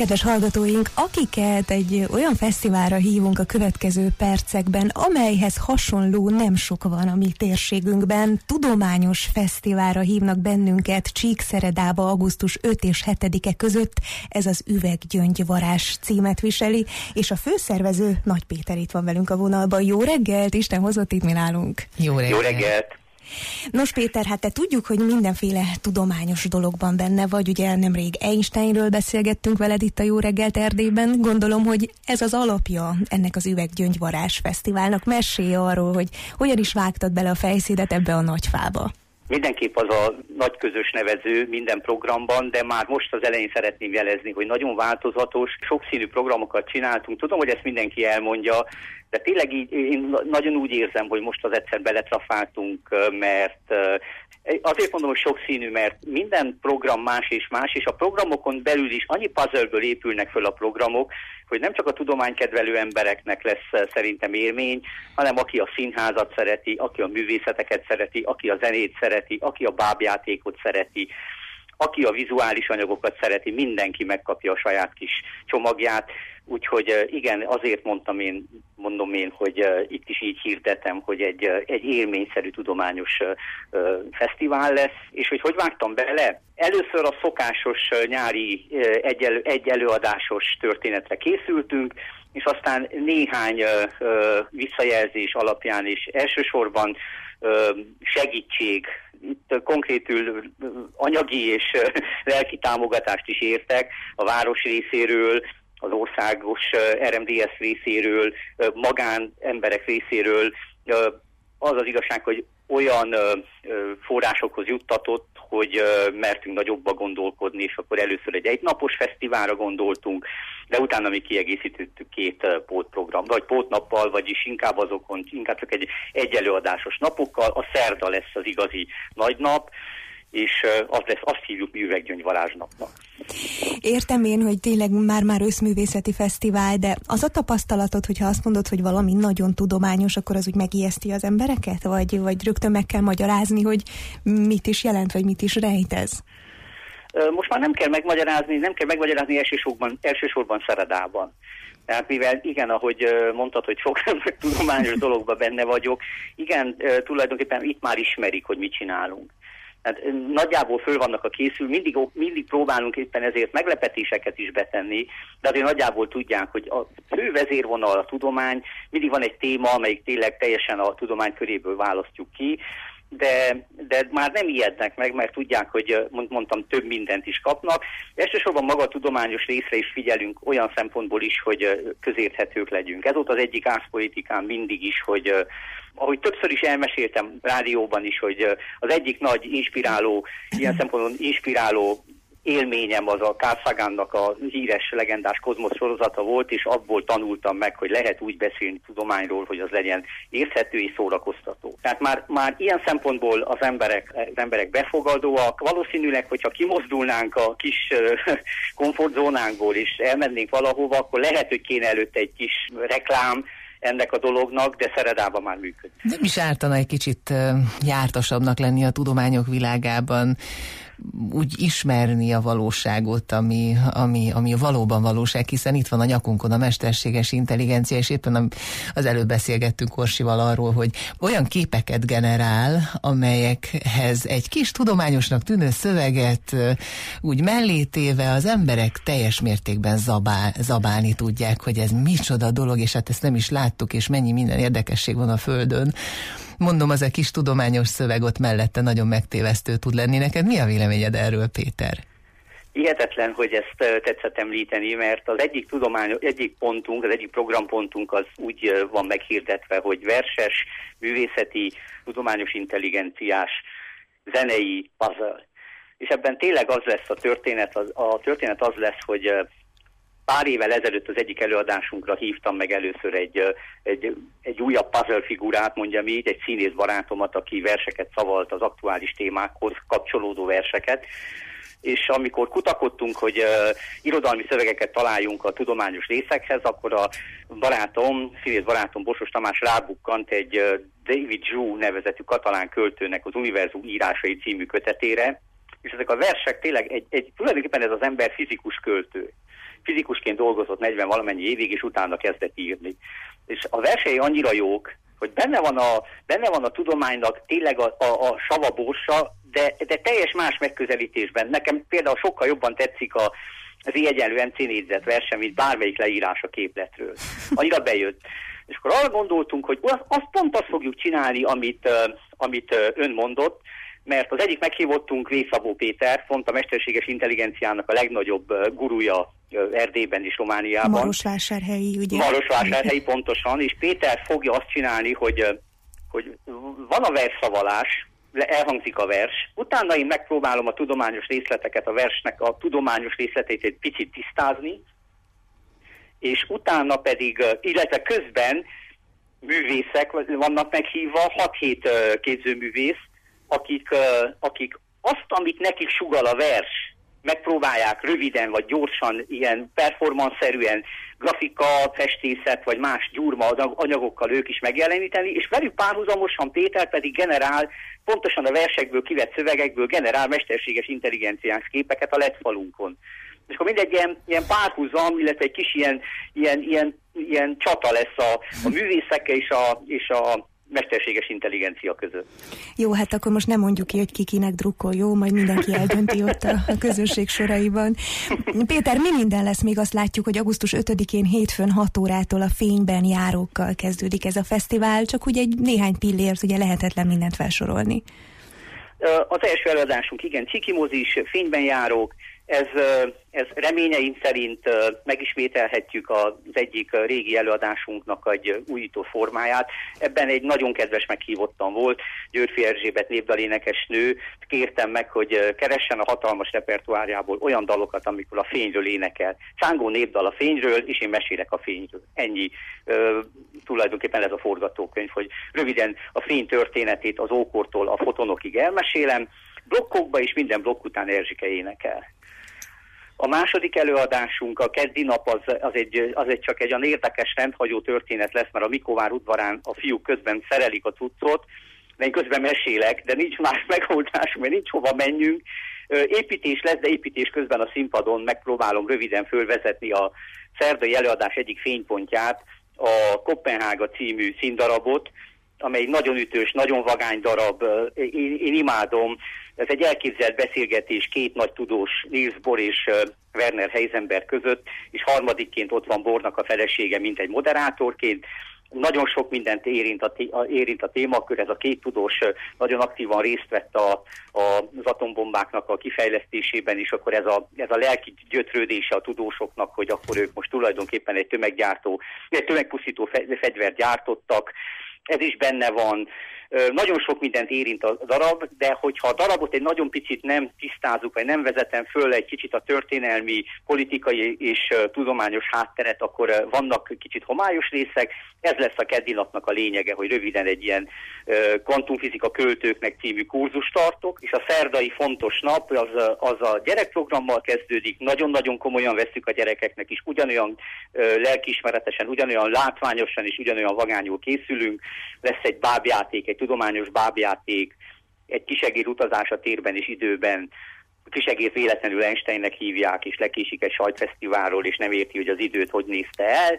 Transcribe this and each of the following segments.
kedves hallgatóink, akiket egy olyan fesztiválra hívunk a következő percekben, amelyhez hasonló nem sok van a mi térségünkben. Tudományos fesztiválra hívnak bennünket Csíkszeredába augusztus 5 és 7-e között. Ez az Üveggyöngyvarázs címet viseli, és a főszervező Nagy Péter itt van velünk a vonalban. Jó reggelt, Isten hozott, itt mi nálunk. Jó reggelt. Jó reggelt. Nos Péter, hát te tudjuk, hogy mindenféle tudományos dologban benne vagy, ugye nemrég Einsteinről beszélgettünk veled itt a Jó reggelt Erdélyben, gondolom, hogy ez az alapja ennek az Üveggyöngyvarázs fesztiválnak. Mesélj arról, hogy hogyan is vágtad bele a fejszédet ebbe a nagy fába. Mindenképp az a nagy közös nevező minden programban, de már most az elején szeretném jelezni, hogy nagyon változatos, sokszínű programokat csináltunk. Tudom, hogy ezt mindenki elmondja, de tényleg így, én nagyon úgy érzem, hogy most az egyszer beletrafáltunk, mert azért mondom, hogy sokszínű, mert minden program más, és a programokon belül is annyi puzzleből épülnek föl a programok, hogy nem csak a tudománykedvelő embereknek lesz szerintem élmény, hanem aki a színházat szereti, aki a művészeteket szereti, aki a zenét szereti, aki a bábjátékot szereti, aki a vizuális anyagokat szereti, mindenki megkapja a saját kis csomagját. Úgyhogy igen, azért mondom én, hogy itt is így hirdetem, hogy egy élményszerű tudományos fesztivál lesz. És hogy vágtam bele? Először a szokásos nyári egy előadásos történetre készültünk, és aztán néhány visszajelzés alapján is elsősorban segítség, itt konkrétül anyagi és lelki támogatást is értek a város részéről, az országos RMDS részéről, magánemberek részéről. Az az igazság, hogy olyan forrásokhoz juttatott, hogy mertünk nagyobba gondolkodni, és akkor először egy egynapos fesztiválra gondoltunk, de utána mi kiegészítettük 2 pótprogram, vagy pótnappal, vagyis inkább csak egy előadásos napokkal. A szerda lesz az igazi nagy nap, és azt hívjuk mi Üveggyöngyvarázsnapnak. Értem én, hogy tényleg már összművészeti fesztivál, de az a tapasztalatod, hogyha azt mondod, hogy valami nagyon tudományos, akkor az úgy megijeszti az embereket? Vagy rögtön meg kell magyarázni, hogy mit is jelent, vagy mit is rejt ez? Most már nem kell megmagyarázni elsősorban Szeredában. Tehát mivel igen, ahogy mondtad, hogy sok tudományos dologban benne vagyok, igen, tulajdonképpen itt már ismerik, hogy mit csinálunk. Hát nagyjából föl vannak a készül, mindig próbálunk éppen ezért meglepetéseket is betenni, de azért nagyjából tudják, hogy a fő vezérvonal a tudomány, mindig van egy téma, amelyik tényleg teljesen a tudomány köréből választjuk ki, de már nem ijednek meg, mert tudják, hogy mondtam, több mindent is kapnak. Elsősorban maga a tudományos részre is figyelünk olyan szempontból is, hogy közérthetők legyünk. Ez volt az egyik árszpolitikám mindig is, hogy ahogy többször is elmeséltem rádióban is, hogy az egyik nagy ilyen szempontból inspiráló élményem az a Carl Sagannak a híres, legendás Kozmosz sorozata volt, és abból tanultam meg, hogy lehet úgy beszélni tudományról, hogy az legyen érthető és szórakoztató. Tehát már ilyen szempontból az emberek befogadóak. Valószínűleg, hogyha kimozdulnánk a kis komfortzónánkból, és elmennénk valahova, akkor lehet, hogy kéne előtte egy kis reklám ennek a dolognak, de Szeredában már működik. Nem is ártana egy kicsit jártasabbnak lenni a tudományok világában, úgy ismerni a valóságot, ami valóban valóság, hiszen itt van a nyakunkon a mesterséges intelligencia, és éppen az előbb beszélgettünk Orsival arról, hogy olyan képeket generál, amelyekhez egy kis tudományosnak tűnő szöveget úgy mellétéve az emberek teljes mértékben zabálni tudják, hogy ez micsoda dolog, és hát ezt nem is láttuk, és mennyi minden érdekesség van a Földön. Mondom, az a kis tudományos szöveg ott mellette nagyon megtévesztő tud lenni. Neked mi a véleményed erről, Péter? Hihetetlen, hogy ezt tetszett említeni, mert az egyik pontunk, az egyik programpontunk az úgy van meghirdetve, hogy verses, művészeti, tudományos intelligenciás, zenei puzzle. És ebben tényleg az lesz a történet az lesz, hogy pár évvel ezelőtt az egyik előadásunkra hívtam meg először egy újabb puzzle figurát, mondjam így, egy színész barátomat, aki verseket szavalt az aktuális témákhoz kapcsolódó verseket, és amikor kutakodtunk, hogy irodalmi szövegeket találjunk a tudományos részekhez, akkor a színész barátom Bosos Tamás rábukkant egy David Jou nevezetű katalán költőnek az Univerzum írásai című kötetére, és ezek a versek tényleg tulajdonképpen ez az ember fizikus költő. fizikusként dolgozott 40 valamennyi évig, és utána kezdett írni. És a versei annyira jók, hogy benne van a tudománynak tényleg a sava borsa, de teljes más megközelítésben. Nekem például sokkal jobban tetszik az E=MC négyzet verse, mint bármelyik leírás a képletről. Annyira bejött. És akkor arra gondoltunk, hogy azt fogjuk csinálni, amit ön mondott, mert az egyik meghívottunk Vészabó Péter, pont a mesterséges intelligenciának a legnagyobb gurúja Erdélyben és Romániában. Marosvásárhelyi, ugye? Marosvásárhelyi, pontosan, és Péter fogja azt csinálni, hogy van a versszavalás, elhangzik a vers, utána én megpróbálom a tudományos részleteket, a versnek a tudományos részleteit egy picit tisztázni, és utána pedig, illetve közben művészek vannak meghívva, 6-7 képzőművész, akik azt, amit nekik sugall a vers, megpróbálják röviden vagy gyorsan, ilyen performance-szerűen grafika, festészet vagy más gyurma anyagokkal ők is megjeleníteni, és velük párhuzamosan Péter pedig generál, pontosan a versekből kivett szövegekből generál mesterséges intelligenciás képeket a LED falunkon. És akkor mindegy ilyen párhuzam, illetve egy kis ilyen csata lesz a művészekkel és a mesterséges intelligencia között. Jó, hát akkor most nem mondjuk ki, hogy kinek drukkol, jó? Majd mindenki eldönti ott a közösség soraiban. Péter, mi minden lesz? Még azt látjuk, hogy augusztus 5-én hétfőn 6 órától a Fényben járókkal kezdődik ez a fesztivál, csak ugye egy néhány pillért, ugye lehetetlen mindent felsorolni. Az első előadásunk, igen, Csikimozis, Fényben járók, ez reményeim szerint megismételhetjük az egyik régi előadásunknak egy újító formáját. Ebben egy nagyon kedves meghívottam volt, Györfi Erzsébet népdalénekesnő. Kértem meg, hogy keressen a hatalmas repertoárjából olyan dalokat, amikor a fényről énekel. Csángó népdal a fényről, és én mesélek a fényről. Ennyi. Tulajdonképpen ez a forgatókönyv, hogy röviden a fény történetét az ókortól a fotonokig elmesélem. Blokkokba és minden blokk után Erzsike énekel. A második előadásunk, a keddi nap, az egy csak egy olyan érdekes rendhagyó történet lesz, mert a Mikovár udvarán a fiúk közben szerelik a cuccot, de én közben mesélek, de nincs más megoldásunk, mert nincs hova menjünk. Építés lesz, de építés közben a színpadon megpróbálom röviden fölvezetni a szerdai előadás egyik fénypontját, a Kopenhága című színdarabot, amely nagyon ütős, nagyon vagány darab, én imádom. Ez egy elképzelt beszélgetés két nagy tudós, Niels Bohr és Werner Heisenberg között, és harmadikként ott van Bohrnak a felesége, mint egy moderátorként. Nagyon sok mindent érint a témakör, ez a két tudós nagyon aktívan részt vett az atombombáknak a kifejlesztésében, és akkor ez a lelki gyötrődése a tudósoknak, hogy akkor ők most tulajdonképpen egy tömegpusztító fegyvert gyártottak. Ez is benne van. Nagyon sok mindent érint a darab, de hogyha a darabot egy nagyon picit nem tisztázunk, vagy nem vezetem föl egy kicsit a történelmi, politikai és tudományos hátteret, akkor vannak kicsit homályos részek. Ez lesz a keddi napnak a lényege, hogy röviden egy ilyen kvantumfizika költőknek című kurzust tartok, és a szerdai fontos nap az a gyerekprogrammal kezdődik, nagyon-nagyon komolyan vesszük a gyerekeknek is, ugyanolyan lelkiismeretesen, ugyanolyan látványosan és ugyanolyan vagányul készülünk. Lesz egy bábjáték, egy tudományos bábjáték, egy kisegér utazás a térben és időben. A kisegér véletlenül Einsteinnek hívják, és lekésik egy sajtfesztiválról, és nem érti, hogy az időt hogy nézte el.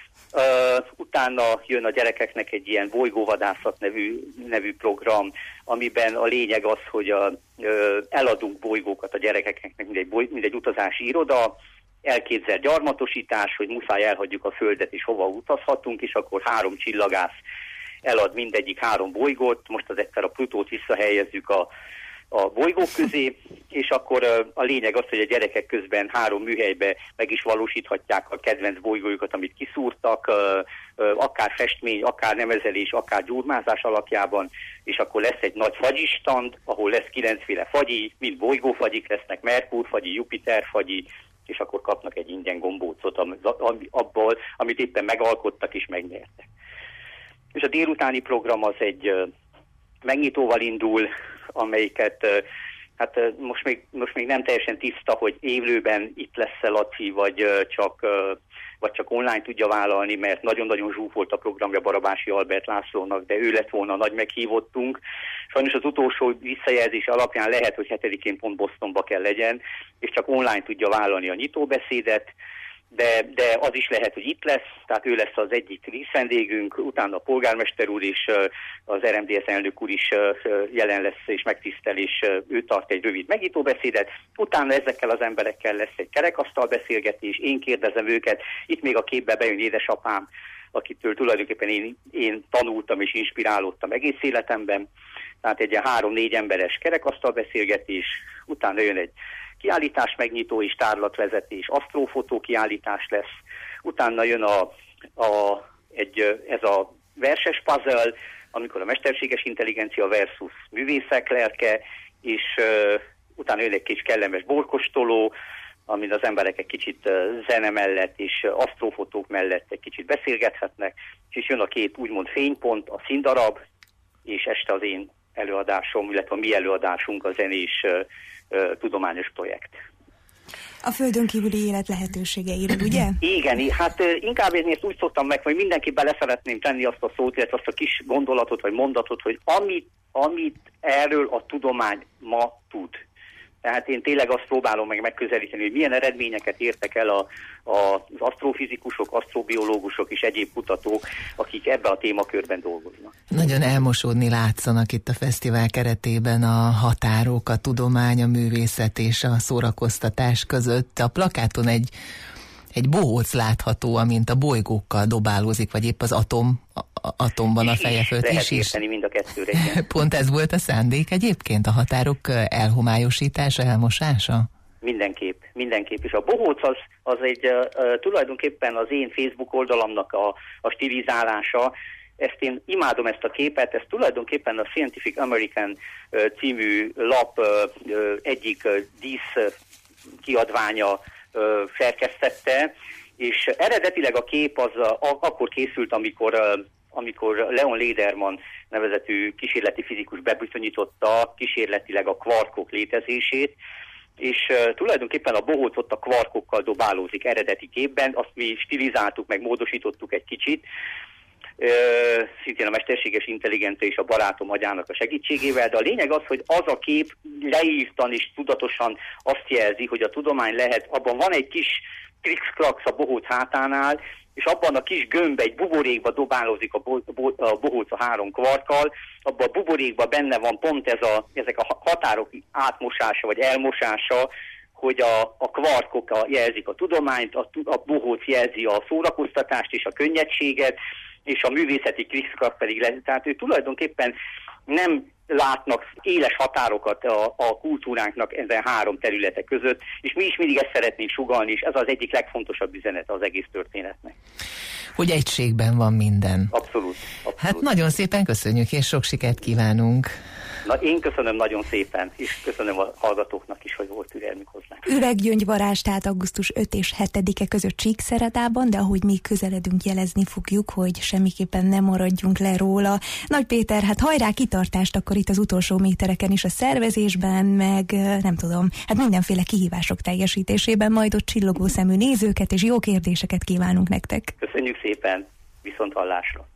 Utána jön a gyerekeknek egy ilyen bolygóvadászat nevű program, amiben a lényeg az, hogy eladunk bolygókat a gyerekeknek, mint egy utazási iroda, elképzelt gyarmatosítás, hogy muszáj elhagyjuk a Földet, és hova utazhatunk, és akkor 3 csillagász elad mindegyik 3 bolygót, most az egyszer a Plutót visszahelyezzük a bolygók közé, és akkor a lényeg az, hogy a gyerekek közben 3 műhelybe meg is valósíthatják a kedvenc bolygójukat, amit kiszúrtak, akár festmény, akár nemezelés, akár gyurmázás alapjában, és akkor lesz egy nagy fagyistand, ahol lesz 9 féle fagyi, mind bolygófagyik lesznek, Merkur fagyi, Jupiter fagyi, és akkor kapnak egy ingyen gombócot abból, amit éppen megalkottak és megnyertek. És a délutáni program az egy megnyitóval indul, amelyiket hát most még nem teljesen tiszta, hogy élőben itt lesz-e Laci, vagy csak online tudja vállalni, mert nagyon-nagyon zsúfolt a programja Barabási Albert Lászlónak, de ő lett volna a nagy meghívottunk. Sajnos az utolsó visszajelzés alapján lehet, hogy 7-én pont Bostonba kell legyen, és csak online tudja vállalni a nyitóbeszédet. de az is lehet, hogy itt lesz, tehát ő lesz az egyik díszvendégünk, utána a polgármester úr és az RMDSZ elnök úr is jelen lesz és megtisztel, és ő tart egy rövid megnyitó-beszédet, utána ezekkel az emberekkel lesz egy kerekasztal beszélgetés, én kérdezem őket, itt még a képbe bejön édesapám, akitől tulajdonképpen én tanultam és inspirálódtam egész életemben, tehát egy 3-4 emberes kerekasztal beszélgetés, utána jön egy kiállítás megnyitó és tárlatvezetés, asztrofotó kiállítás lesz, utána jön ez a verses puzzle, amikor a mesterséges intelligencia versus művészek lelke, és utána jön egy kis kellemes borkostoló, amin az emberek egy kicsit zene mellett és asztrofotók mellett egy kicsit beszélgethetnek, és jön a 2 úgymond fénypont, a színdarab, és este az én előadásom, illetve a mi előadásunk, a zenés tudományos projekt. A földön kívüli élet lehetőségeiről, ugye? Igen, hát inkább én ezt úgy szoktam meg, hogy mindenki bele szeretném tenni azt a szót, illetve azt a kis gondolatot vagy mondatot, hogy amit erről a tudomány ma tud. Tehát én tényleg azt próbálom meg megközelíteni, hogy milyen eredményeket értek el az asztrofizikusok, asztrobiológusok és egyéb kutatók, akik ebbe a témakörben dolgoznak. Nagyon elmosódni látszanak itt a fesztivál keretében a határok, a tudomány, a művészet és a szórakoztatás között. A plakáton egy bohóc látható, amint a bolygókkal dobálózik, vagy épp az atomban a feje fölött. Lehet érteni mind a kettőre. Pont ez volt a szándék egyébként, a határok elhomályosítása, elmosása? Mindenképp. És a bohóc az egy tulajdonképpen az én Facebook oldalamnak a stilizálása. Én imádom ezt a képet, ez tulajdonképpen a Scientific American című lap egyik dísz kiadványa szerkesztette, és eredetileg a kép az akkor készült, amikor Leon Lederman nevezetű kísérleti fizikus bebizonyította kísérletileg a kvarkok létezését, és tulajdonképpen a bohóc ott a kvarkokkal dobálózik eredeti képben, azt mi stilizáltuk, meg módosítottuk egy kicsit, szintén a mesterséges intelligencia és a barátom agyának a segítségével, de a lényeg az, hogy az a kép leírtan és tudatosan azt jelzi, hogy a tudomány lehet, abban van egy kis krix-krax a bohóc hátánál, és abban a kis gömbbe, egy buborékba dobálózik a bohóc a 3 kvarkkal, abban a buborékban benne van pont ezek a határok átmosása vagy elmosása, hogy a kvarkok jelzik a tudományt, a bohóc jelzi a szórakoztatást és a könnyedséget, és a művészeti krix-krax pedig tehát ő tulajdonképpen nem látnak éles határokat a kultúránknak ezen 3 területek között, és mi is mindig ezt szeretnénk sugallni, és ez az egyik legfontosabb üzenete az egész történetnek. Hogy egységben van minden. Abszolút. Hát nagyon szépen köszönjük, és sok sikert kívánunk. Na, én köszönöm nagyon szépen, és köszönöm a hallgatóknak is, hogy volt türelmük hozzánk. Üveggyöngyvarázs, tehát augusztus 5 és 7-e között Csíkszeredában, de ahogy mi közeledünk, jelezni fogjuk, hogy semmiképpen nem maradjunk le róla. Nagy Péter, hát hajrá, kitartást akkor itt az utolsó métereken is a szervezésben, meg nem tudom, hát mindenféle kihívások teljesítésében, majd ott csillogó szemű nézőket és jó kérdéseket kívánunk nektek. Köszönjük szépen, viszont hallásra.